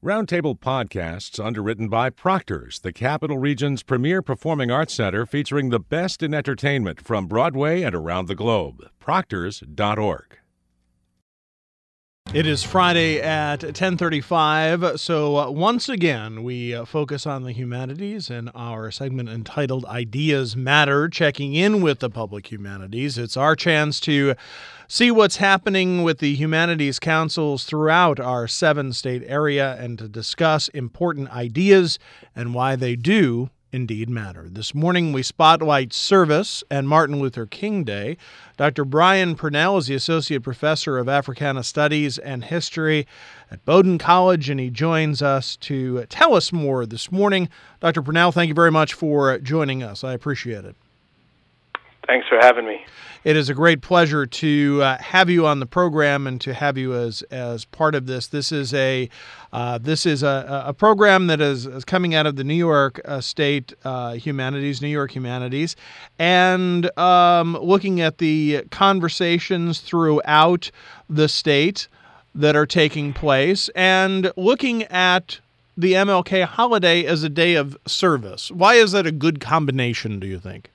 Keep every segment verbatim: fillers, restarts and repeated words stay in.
Roundtable Podcasts, underwritten by Proctor's, the Capital Region's premier performing arts center featuring the best in entertainment from Broadway and around the globe. Proctors dot org. It is Friday at ten thirty-five, so uh, once again we uh, focus on the humanities in our segment entitled Ideas Matter, checking in with the public humanities. It's our chance to see what's happening with the humanities councils throughout our seven-state area and to discuss important ideas and why they do indeed matter. This morning we spotlight service and Martin Luther King Day. Doctor Brian Purnell is the Associate Professor of Africana Studies and History at Bowdoin College, and he joins us to tell us more this morning. Doctor Purnell, thank you very much for joining us. I appreciate it. Thanks for having me. It is a great pleasure to uh, have you on the program and to have you as as part of this. This is a uh, this is a, a program that is, is coming out of the New York uh, State uh, Humanities, New York Humanities, and um, looking at the conversations throughout the state that are taking place, and looking at the M L K holiday as a day of service. Why is that a good combination, do you think?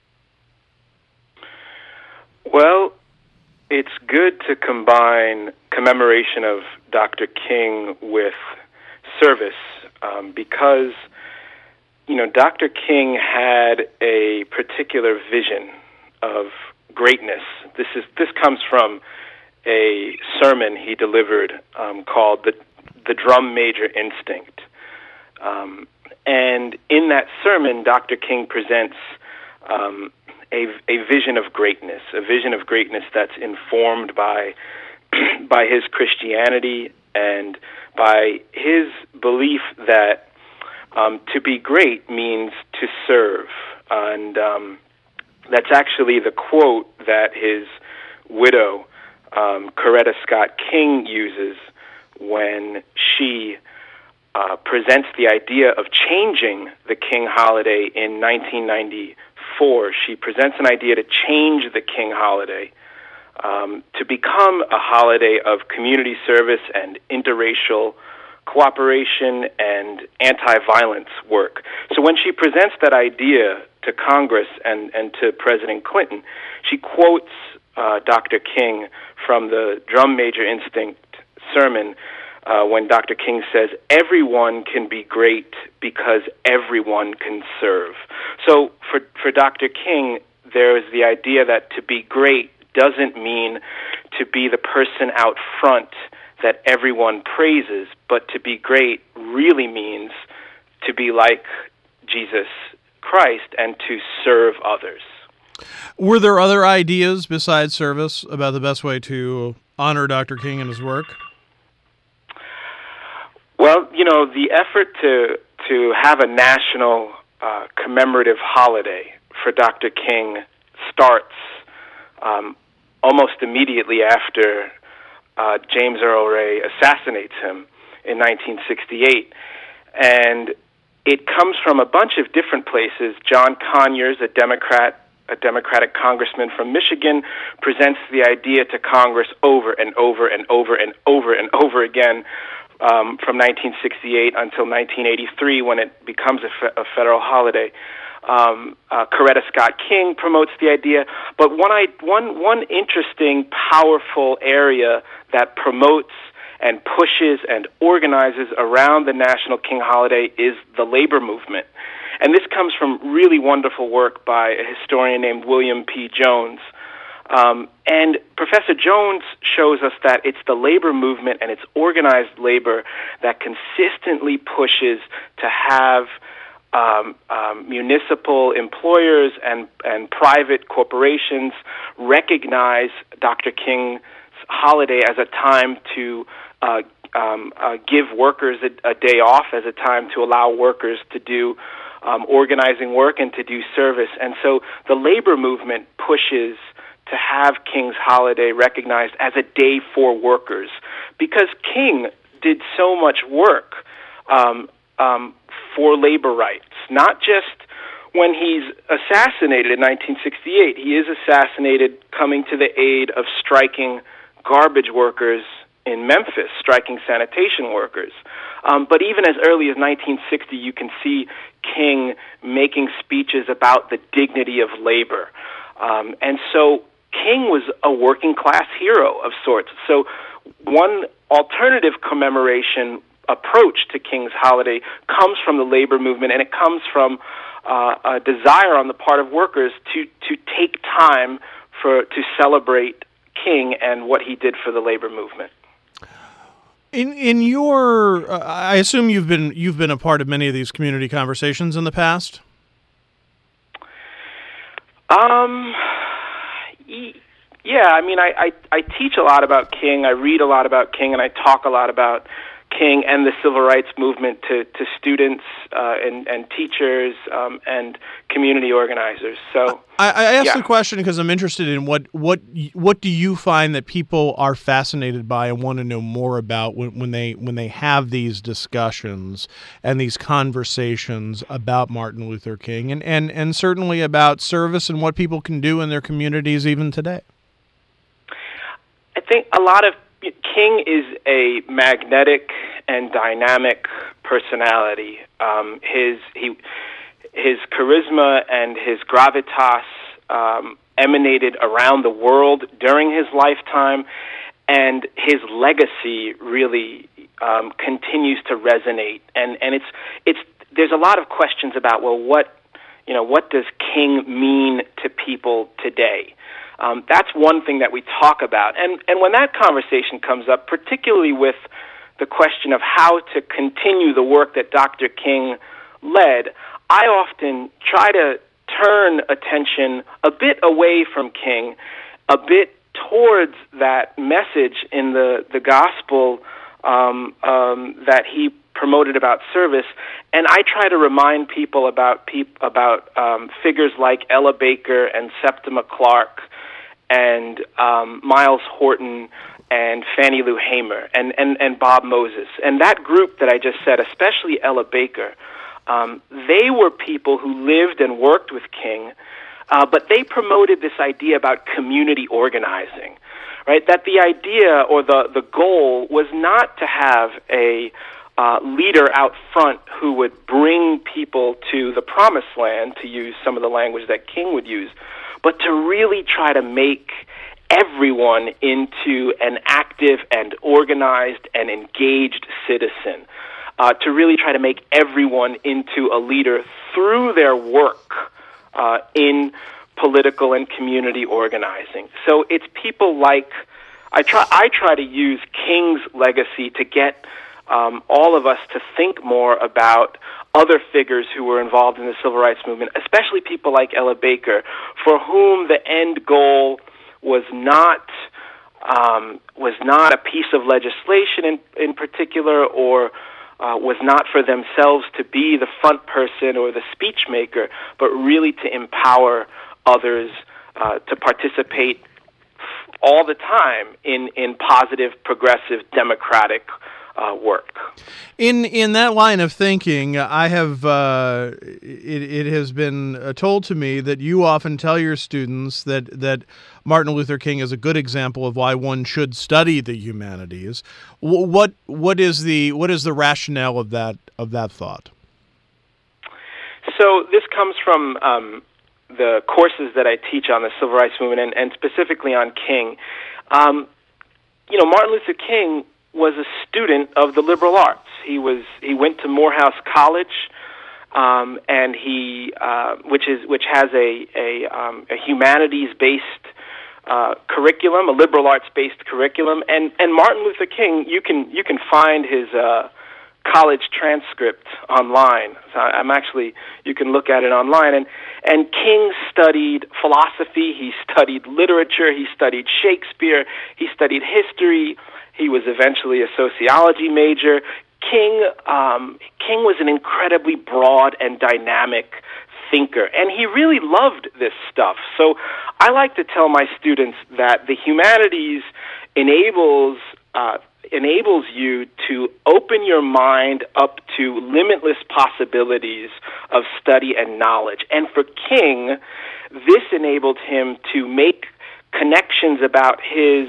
Well, it's good to combine commemoration of Doctor King with service um, because, you know, Doctor King had a particular vision of greatness. This is this comes from a sermon he delivered um, called the the Drum Major Instinct, um, and in that sermon, Doctor King presents Um, A, a vision of greatness, a vision of greatness that's informed by by his Christianity and by his belief that um, to be great means to serve. And um, that's actually the quote that his widow, um, Coretta Scott King, uses when she uh, presents the idea of changing the King holiday in nineteen ninety-four. She presents an idea to change the King holiday um, to become a holiday of community service and interracial cooperation and anti-violence work. So when she presents that idea to Congress and, and to President Clinton, she quotes uh, Doctor King from the Drum Major Instinct sermon Uh, when Doctor King says, everyone can be great because everyone can serve. So for, for Doctor King, there is the idea that to be great doesn't mean to be the person out front that everyone praises, but to be great really means to be like Jesus Christ and to serve others. Were there other ideas besides service about the best way to honor Doctor King and his work? Well, you know, the effort to to have a national uh, commemorative holiday for Doctor King starts um, almost immediately after uh, James Earl Ray assassinates him in nineteen sixty-eight. And it comes from a bunch of different places. John Conyers, a Democrat, a Democratic congressman from Michigan, presents the idea to Congress over and over and over and over and over again um, from nineteen sixty-eight until nineteen eighty-three, when it becomes a, fe- a federal holiday. Um, uh, Coretta Scott King promotes the idea, but one, I, one, one interesting, powerful area that promotes and pushes and organizes around the National King holiday is the labor movement. And this comes from really wonderful work by a historian named William P. Jones. Um, and Professor Jones shows us that it's the labor movement and it's organized labor that consistently pushes to have um, um, municipal employers and, and private corporations recognize Doctor King's holiday as a time to uh, um, uh, give workers a, a day off, as a time to allow workers to do um, organizing work and to do service. And so the labor movement pushes to have King's holiday recognized as a day for workers, because King did so much work um, um, for labor rights, not just when he's assassinated in nineteen sixty-eight. He is assassinated coming to the aid of striking garbage workers in Memphis, striking sanitation workers. Um, but even as early as nineteen sixty, you can see King making speeches about the dignity of labor. Um, and so King was a working class hero of sorts. So one alternative commemoration approach to King's holiday comes from the labor movement, and it comes from uh, a desire on the part of workers to, to take time for to celebrate King and what he did for the labor movement. In in your, uh, I assume you've been you've been a part of many of these community conversations in the past. Um, yeah, I mean, I, I, I teach a lot about King, I read a lot about King, and I talk a lot about King and the civil rights movement to, to students uh, and, and teachers um, and community organizers. So I, I asked yeah. the question because I'm interested in what, what what do you find that people are fascinated by and want to know more about when, when they when they have these discussions and these conversations about Martin Luther King and, and, and certainly about service and what people can do in their communities even today? I think a lot of King is a magnetic and dynamic personality. Um, his he his charisma and his gravitas um, emanated around the world during his lifetime, and his legacy really um, continues to resonate. And and it's it's there's a lot of questions about, well, what you know what does King mean to people today? Um, that's one thing that we talk about. And, and when that conversation comes up, particularly with the question of how to continue the work that Doctor King led, I often try to turn attention a bit away from King, a bit towards that message in the, the gospel um, um, that he promoted about service, and I try to remind people about peop- about um, figures like Ella Baker and Septima Clark and um, Miles Horton and Fannie Lou Hamer and, and, and Bob Moses. And that group that I just said, especially Ella Baker, um, they were people who lived and worked with King, uh, but they promoted this idea about community organizing, right? That the idea or the, the goal was not to have a uh, leader out front who would bring people to the promised land, to use some of the language that King would use, but to really try to make everyone into an active and organized and engaged citizen, uh, to really try to make everyone into a leader through their work uh, in political and community organizing. So it's people like, I try, I try to use King's legacy to get um, all of us to think more about other figures who were involved in the civil rights movement, especially people like Ella Baker, for whom the end goal was not um, was not a piece of legislation in, in particular, or uh, was not for themselves to be the front person or the speech maker, but really to empower others uh, to participate all the time in, in positive, progressive, democratic Uh, work. In in that line of thinking, I have uh, it, it has been uh, told to me that you often tell your students that that Martin Luther King is a good example of why one should study the humanities. W- what what is the what is the rationale of that of that thought? So this comes from um, the courses that I teach on the civil rights movement, and, and specifically on King. Um, you know, Martin Luther King was a student of the liberal arts. He was he went to Morehouse College, um, and he uh, which is which has a a, um, a humanities based uh, curriculum, a liberal arts based curriculum. And, and Martin Luther King, you can you can find his uh, college transcript online. So I'm actually you can look at it online. And and King studied philosophy. He studied literature. He studied Shakespeare. He studied history. He was eventually a sociology major. King um, King was an incredibly broad and dynamic thinker, and he really loved this stuff. So I like to tell my students that the humanities enables uh, enables you to open your mind up to limitless possibilities of study and knowledge. And for King, this enabled him to make connections about his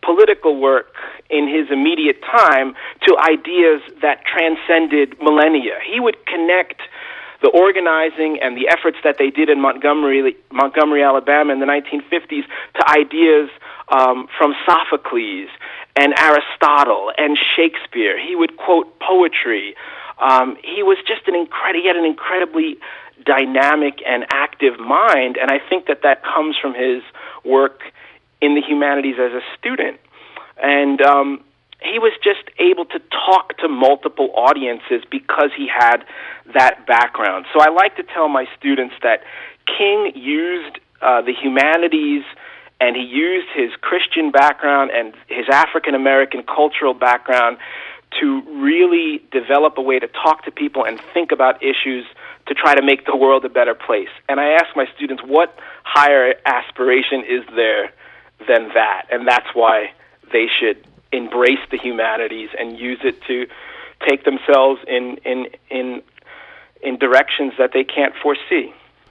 political work in his immediate time to ideas that transcended millennia. He would connect the organizing and the efforts that they did in Montgomery, Montgomery, Alabama in the nineteen fifties to ideas um, from Sophocles and Aristotle and Shakespeare. He would quote poetry. Um, he was just an incredible, he had an incredibly dynamic and active mind, and I think that that comes from his work in the humanities as a student. And um, he was just able to talk to multiple audiences because he had that background. So I like to tell my students that King used uh, the humanities, and he used his Christian background and his African-American cultural background to really develop a way to talk to people and think about issues to try to make the world a better place. And I ask my students, what higher aspiration is there than that? And that's why they should embrace the humanities and use it to take themselves in in in in directions that they can't foresee.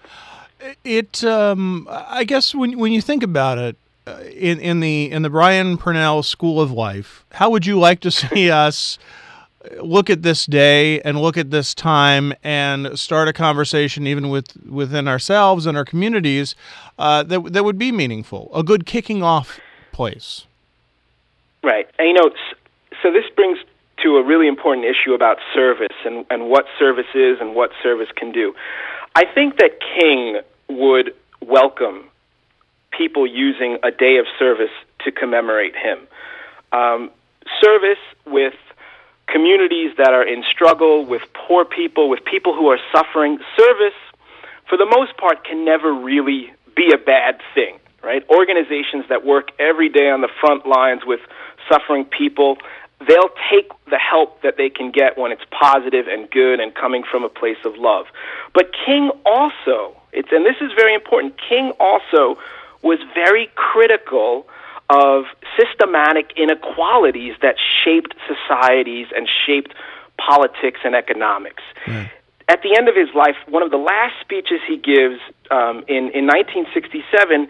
It, um, I guess, when when you think about it, uh, in in the in the Brian Purnell School of Life, how would you like to see us look at this day and look at this time and start a conversation, even with within ourselves and our communities, uh, that that would be meaningful, a good kicking off place? Right. And, you know, so this brings to a really important issue about service and, and what service is and what service can do. I think that King would welcome people using a day of service to commemorate him. Um, service with communities that are in struggle, with poor people, with people who are suffering. Service, for the most part, can never really be a bad thing, right? Organizations that work every day on the front lines with suffering people, they'll take the help that they can get when it's positive and good and coming from a place of love. But King also, it's and this is very important, King also was very critical of systematic inequalities that shaped societies and shaped politics and economics. Mm. At the end of his life, one of the last speeches he gives um, in, in nineteen sixty-seven,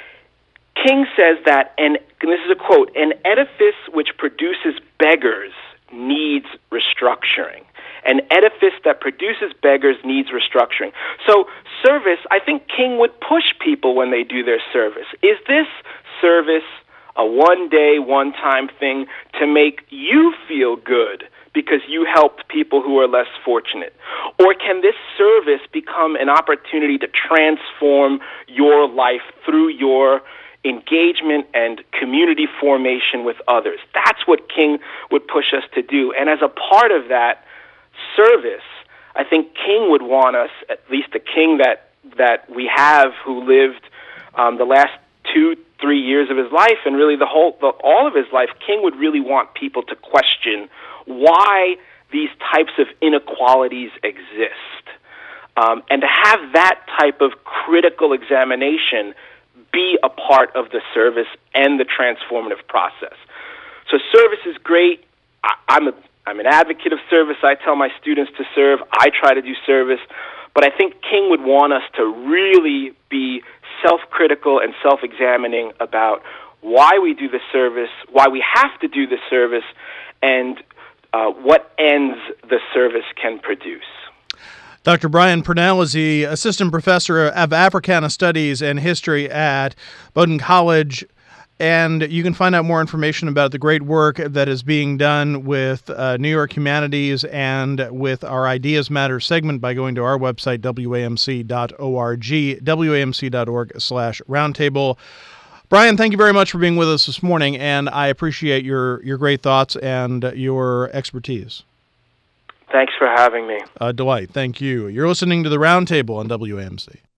King says that, and, and this is a quote, "An edifice which produces beggars needs restructuring. An edifice that produces beggars needs restructuring." So service, I think King would push people when they do their service. Is this service a one-day, one-time thing to make you feel good because you helped people who are less fortunate? Or can this service become an opportunity to transform your life through your engagement and community formation with others? That's what King would push us to do. And as a part of that service, I think King would want us, at least the King that that we have who lived um, the last two, three years of his life, and really the whole, the, all of his life, King would really want people to question why these types of inequalities exist, um, and to have that type of critical examination be a part of the service and the transformative process. So service is great. I, I'm a, I'm an advocate of service. I tell my students to serve. I try to do service. But I think King would want us to really be self-critical and self-examining about why we do the service, why we have to do the service, and uh, what ends the service can produce. Doctor Brian Purnell is the Assistant Professor of Africana Studies and History at Bowdoin College, and you can find out more information about the great work that is being done with uh, New York Humanities and with our Ideas Matter segment by going to our website, W A M C dot org, W A M C dot org slash roundtable. Brian, thank you very much for being with us this morning, and I appreciate your, your great thoughts and your expertise. Thanks for having me. Uh, Dwight, thank you. You're listening to the Roundtable on W A M C.